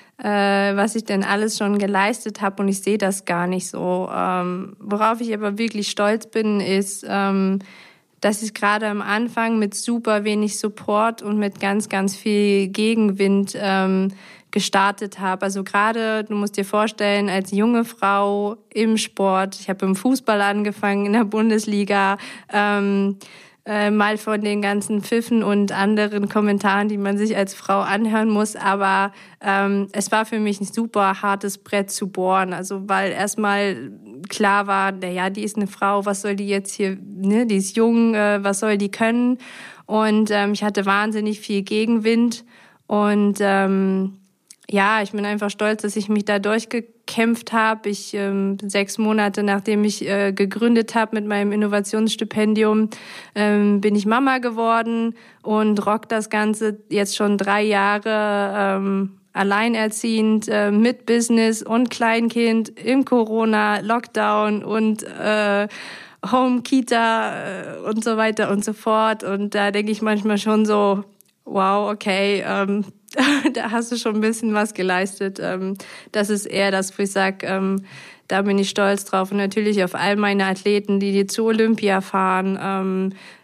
äh, was ich denn alles schon geleistet habe und ich sehe das gar nicht so. Ähm, worauf ich aber wirklich stolz bin, ist, ähm, dass ich gerade am Anfang mit super wenig Support und mit ganz, ganz viel Gegenwind ähm, gestartet habe. Also gerade, du musst dir vorstellen, als junge Frau im Sport, ich habe im Fußball angefangen, in der Bundesliga, ähm, Äh, mal von den ganzen Pfiffen und anderen Kommentaren, die man sich als Frau anhören muss. Aber ähm, es war für mich ein super hartes Brett zu bohren. Also weil erstmal klar war, naja, die ist eine Frau, was soll die jetzt hier, ne, die ist jung, äh, was soll die können? Und ähm, ich hatte wahnsinnig viel Gegenwind. Und ähm, ja, ich bin einfach stolz, dass ich mich da durchgekämpft habe. Ich ähm, sechs Monate nachdem ich äh, gegründet habe mit meinem Innovationsstipendium, ähm, bin ich Mama geworden und rock das Ganze jetzt schon drei Jahre ähm, alleinerziehend äh, mit Business und Kleinkind im Corona, Lockdown und äh, Home, Kita äh, und so weiter und so fort. Und da denke ich manchmal schon so, wow, okay, ähm, da hast du schon ein bisschen was geleistet. Ähm, das ist eher das, wo ich sage, ähm, da bin ich stolz drauf. Und natürlich auf all meine Athleten, die, die zu Olympia fahren, ähm,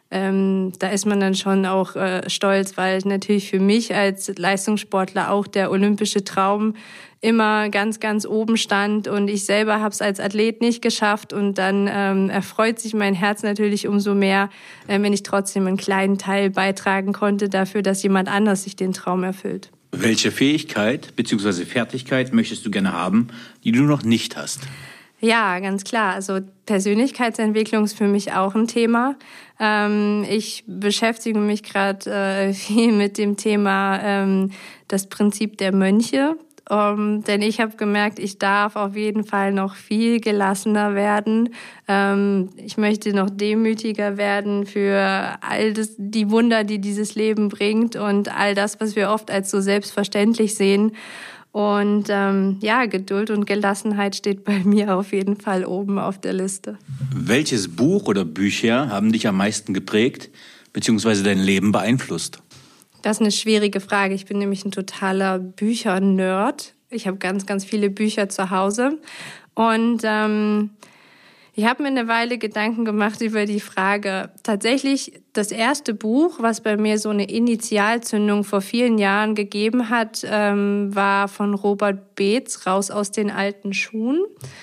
ähm, da ist man dann schon auch äh, stolz, weil natürlich für mich als Leistungssportler auch der olympische Traum immer ganz, ganz oben stand und ich selber habe es als Athlet nicht geschafft und dann ähm, erfreut sich mein Herz natürlich umso mehr, äh, wenn ich trotzdem einen kleinen Teil beitragen konnte dafür, dass jemand anders sich den Traum erfüllt. Welche Fähigkeit bzw. Fertigkeit möchtest du gerne haben, die du noch nicht hast? Ja, ganz klar. Also Persönlichkeitsentwicklung ist für mich auch ein Thema. Ähm, ich beschäftige mich gerade äh, viel mit dem Thema ähm, das Prinzip der Mönche. Um, denn ich habe gemerkt, ich darf auf jeden Fall noch viel gelassener werden. Ähm, ich möchte noch demütiger werden für all das, die Wunder, die dieses Leben bringt und all das, was wir oft als so selbstverständlich sehen. Und ähm, ja, Geduld und Gelassenheit steht bei mir auf jeden Fall oben auf der Liste. Welches Buch oder Bücher haben dich am meisten geprägt bzw. dein Leben beeinflusst? Das ist eine schwierige Frage. Ich bin nämlich ein totaler Bücher-Nerd. Ich habe ganz, ganz viele Bücher zu Hause. Und ähm, ich habe mir eine Weile Gedanken gemacht über die Frage. Tatsächlich das erste Buch, was bei mir so eine Initialzündung vor vielen Jahren gegeben hat, ähm, war von Robert Beetz, Raus aus den alten Schuhen.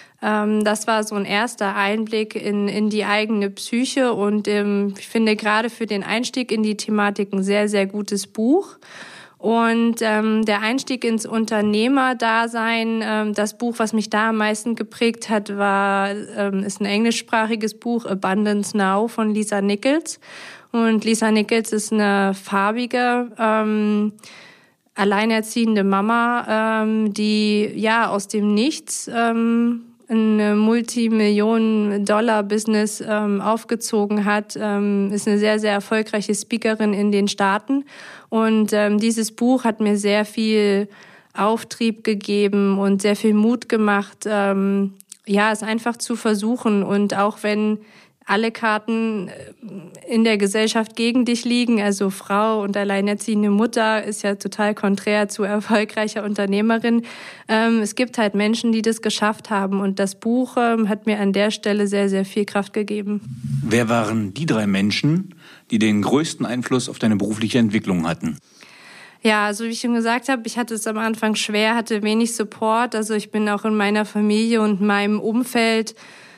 Das war so ein erster Einblick in, in die eigene Psyche und ähm, ich finde gerade für den Einstieg in die Thematik ein sehr, sehr gutes Buch. Und ähm, der Einstieg ins Unternehmerdasein, ähm, das Buch, was mich da am meisten geprägt hat, war ähm, ist ein englischsprachiges Buch, Abundance Now von Lisa Nichols. Und Lisa Nichols ist eine farbige, ähm, alleinerziehende Mama, ähm, die ja aus dem Nichts ähm, ein Multimillionen-Dollar-Business ähm, aufgezogen hat, ähm, ist eine sehr, sehr erfolgreiche Speakerin in den Staaten. Und ähm, dieses Buch hat mir sehr viel Auftrieb gegeben und sehr viel Mut gemacht, ähm, ja, es einfach zu versuchen. Und auch wenn alle Karten in der Gesellschaft gegen dich liegen, also Frau und alleinerziehende Mutter ist ja total konträr zu erfolgreicher Unternehmerin. Ähm, es gibt halt Menschen, die das geschafft haben und das Buch ähm, hat mir an der Stelle sehr, sehr viel Kraft gegeben. Wer waren die drei Menschen, die den größten Einfluss auf deine berufliche Entwicklung hatten? Ja, also wie ich schon gesagt habe, ich hatte es am Anfang schwer, hatte wenig Support. Also ich bin auch in meiner Familie und meinem Umfeld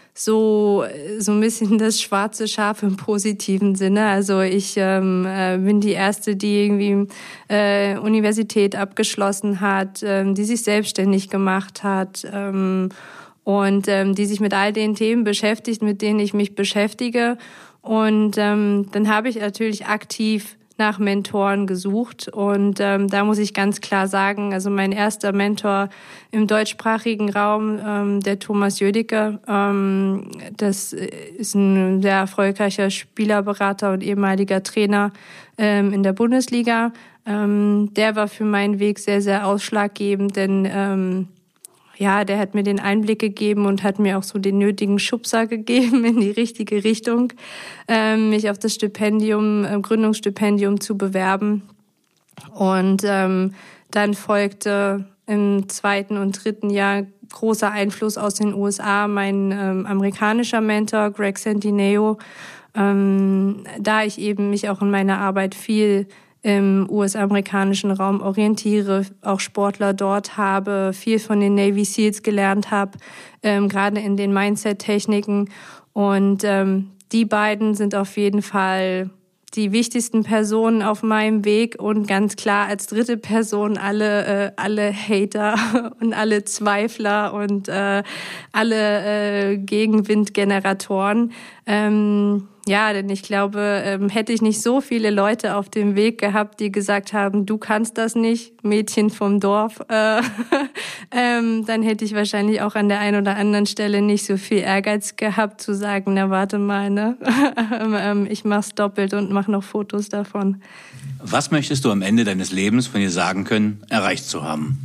so so ein bisschen das schwarze Schaf im positiven Sinne. Also ich ähm, äh, bin die Erste, die irgendwie äh, Universität abgeschlossen hat, ähm, die sich selbstständig gemacht hat ähm, und ähm, die sich mit all den Themen beschäftigt, mit denen ich mich beschäftige. Und ähm, dann habe ich natürlich aktiv nach Mentoren gesucht und ähm, da muss ich ganz klar sagen, also mein erster Mentor im deutschsprachigen Raum, ähm, der Thomas Jödecke, ähm, das ist ein sehr erfolgreicher Spielerberater und ehemaliger Trainer ähm, in der Bundesliga. Ähm, der war für meinen Weg sehr, sehr ausschlaggebend, denn ähm, ja, der hat mir den Einblick gegeben und hat mir auch so den nötigen Schubser gegeben in die richtige Richtung, ähm, mich auf das Stipendium, äh, Gründungsstipendium zu bewerben. Und ähm, dann folgte im zweiten und dritten Jahr großer Einfluss aus den U S A, mein ähm, amerikanischer Mentor Greg Centineo, ähm, da ich eben mich auch in meiner Arbeit viel im U S-amerikanischen Raum orientiere, auch Sportler dort habe, viel von den Navy Seals gelernt habe, ähm, gerade in den Mindset-Techniken. Und ähm, die beiden sind auf jeden Fall die wichtigsten Personen auf meinem Weg und ganz klar als dritte Person alle äh, alle Hater und alle Zweifler und äh, alle äh, Gegenwindgeneratoren. Ähm, ja, denn ich glaube, ähm, hätte ich nicht so viele Leute auf dem Weg gehabt, die gesagt haben, du kannst das nicht, Mädchen vom Dorf, äh, ähm, dann hätte ich wahrscheinlich auch an der einen oder anderen Stelle nicht so viel Ehrgeiz gehabt, zu sagen, na warte mal, ne, ähm, ich mach's doppelt und mach noch Fotos davon. Was möchtest du am Ende deines Lebens von dir sagen können, erreicht zu haben?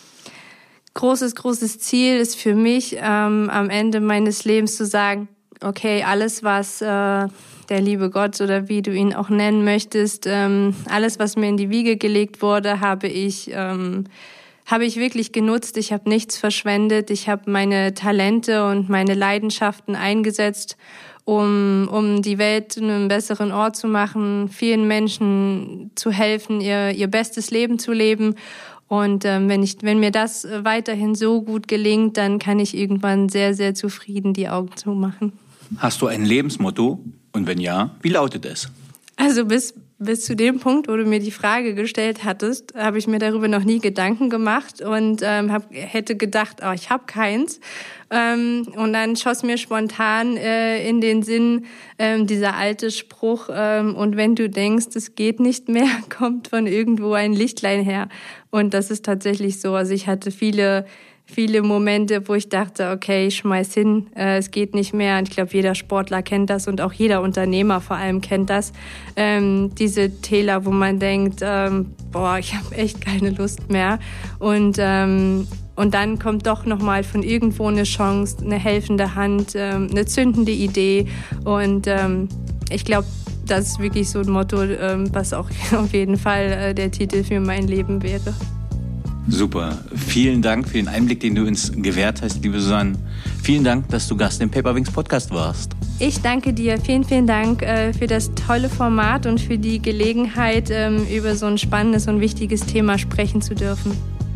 Großes, großes Ziel ist für mich, ähm, am Ende meines Lebens zu sagen, okay, alles, was äh, der liebe Gott oder wie du ihn auch nennen möchtest, ähm, alles, was mir in die Wiege gelegt wurde, habe ich ähm, habe ich wirklich genutzt. Ich habe nichts verschwendet. Ich habe meine Talente und meine Leidenschaften eingesetzt um, um die Welt zu einem besseren Ort zu machen, vielen Menschen zu helfen, ihr, ihr bestes Leben zu leben. Und ähm, wenn ich, wenn mir das weiterhin so gut gelingt, dann kann ich irgendwann sehr, sehr zufrieden die Augen zumachen. Hast du ein Lebensmotto? Und wenn ja, wie lautet es? Also bis bis zu dem Punkt, wo du mir die Frage gestellt hattest, habe ich mir darüber noch nie Gedanken gemacht und ähm, hab, hätte gedacht, oh, ich habe keins. Ähm, und dann schoss mir spontan äh, in den Sinn ähm, dieser alte Spruch, ähm, und wenn du denkst, es geht nicht mehr, kommt von irgendwo ein Lichtlein her. Und das ist tatsächlich so. Also ich hatte viele viele Momente, wo ich dachte, okay, ich schmeiß hin, äh, es geht nicht mehr. Und ich glaube, jeder Sportler kennt das und auch jeder Unternehmer vor allem kennt das. Ähm, diese Täler, wo man denkt, ähm, boah, ich habe echt keine Lust mehr. Und ähm, und dann kommt doch nochmal von irgendwo eine Chance, eine helfende Hand, ähm, eine zündende Idee. Und ähm, ich glaube, das ist wirklich so ein Motto, ähm, was auch auf jeden Fall äh, der Titel für mein Leben wäre. Super. Vielen Dank für den Einblick, den du uns gewährt hast, liebe Susanne. Vielen Dank, dass du Gast im Paperwings Podcast warst. Ich danke dir. Vielen, vielen Dank äh, für das tolle Format und für die Gelegenheit, ähm, über so ein spannendes und wichtiges Thema sprechen zu dürfen.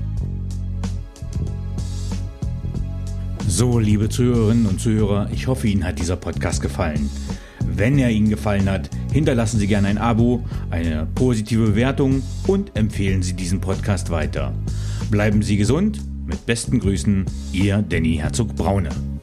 So, liebe Zuhörerinnen und Zuhörer, ich hoffe, Ihnen hat dieser Podcast gefallen. Wenn er Ihnen gefallen hat, hinterlassen Sie gerne ein Abo, eine positive Bewertung und empfehlen Sie diesen Podcast weiter. Bleiben Sie gesund. Mit besten Grüßen, Ihr Danny Herzog-Braune.